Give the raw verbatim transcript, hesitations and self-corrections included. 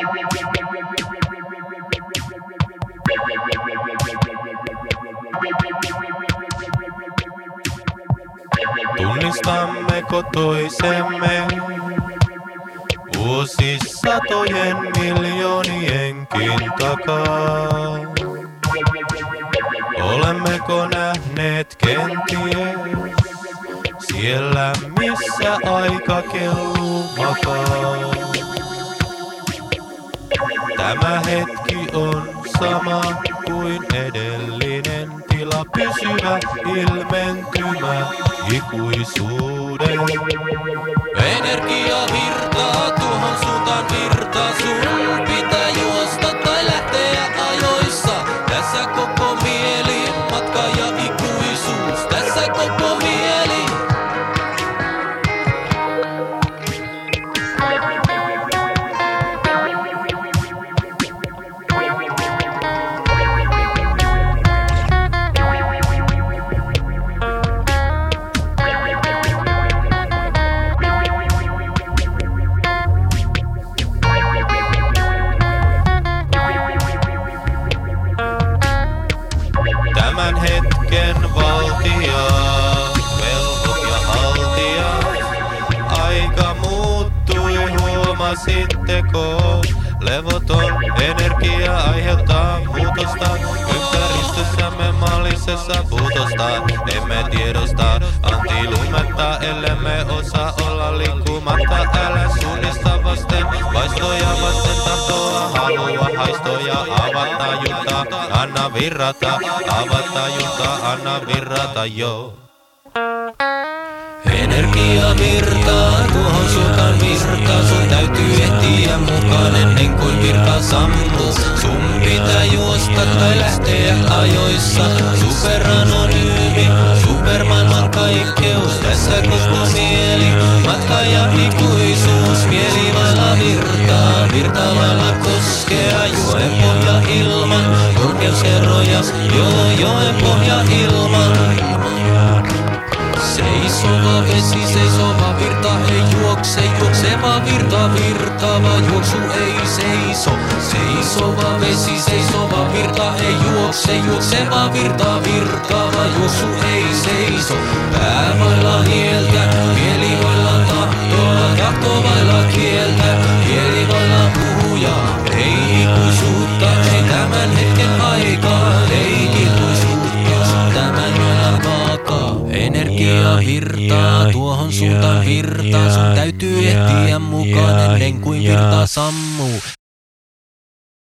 Tunnistammeko toisemme vuosisatojen miljoonienkin takaa? Olemmeko nähneet kenties siellä, missä aika kelluu makaa? Tämä hetki on sama kuin edellinen tila, pysyvä ilmentymä ikuisuuden. Energia virtaa tuohon suuntaan virtaa, sun pitää juosta tai lähteä ajoissa. Tässä koko mieli, matka ja ikuisuus, tässä koko mieli. Tämän hetken valtia, velhot ja haltijat, aika muuttui, huomasitteko? Levoton energia aiheuttaa muutosta ympäristössämme, maallisessa puutosta. Emme tiedosta antilumetta, ellemme osaa olla liikkumatta. Älä suunnista vasten, vaistoja vasten tahtoa, halua haistoja, avaa tajunta, anna virrata, avaa tajunta, anna virrata, joo. Energia virtaa, tuohon suuntaan virtaa, sun täytyy ehtiä mukaan ennen kuin virta sammuu. Sun pitää juosta tai lähteä ajoissa, superanonyymi, supermaailman kaikkeus, tässä koko mieli, matka ja ikuisuus, mieli vailla virtaa, virta vailla koskea, joen pohja ilman, korkeuseroja, joo joen pohja ilman. Seisova vesi, seisova virta ei juokse, juokseva virta, virtaava juoksu ei seiso. Seisova vesi, seisova virta ei juokse, juokseva virta, virtaava juoksu ei seiso. Pää vailla hieltä, mieli vailla tahtoa, tahto vailla kieltä, mieli vailla puhujaa. Ei ikuisuutta, ei tämän hetken aikaa, ei ikuisuutta, tämän yön takaa. Energia virtaa, tuohon suuntaan virtaa, sun täytyy ehtiä mukaan ennen kuin virta sammuu.